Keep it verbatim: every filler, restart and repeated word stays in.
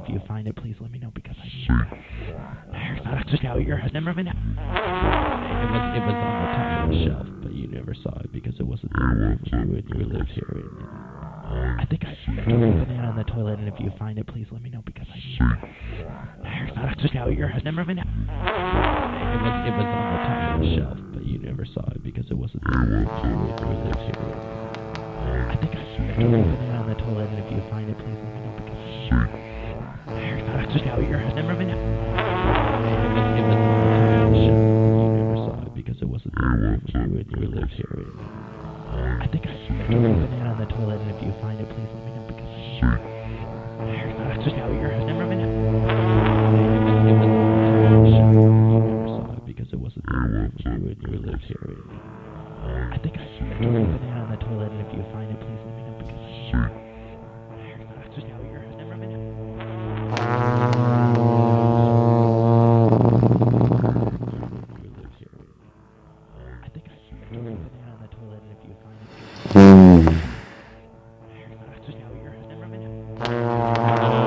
if you find it, please let me know because I need to know your number. It was it was on the top of the shelf, but you never saw it because it wasn't there when you lived here. I think I left it on the toilet, and if you find it, please let me know because I need to know your number. It was it was on the top of the shelf, but you never saw it because it wasn't there when you lived here. I think I left it on the toilet, and if you find it, please let me know because I need to know your number. It was it was on the top of the shelf, but you never saw it because it wasn't there when you lived here. I think I left it on the toilet, and if you find it, please let me know because I need to know your number. It was it was on the top of the shelf, but you never saw it because it wasn't there when you lived here. I think I left it on the toilet, and if you find it, please let me know because I need to know your number. I think I left it on the toilet, and if you find it, please let me know.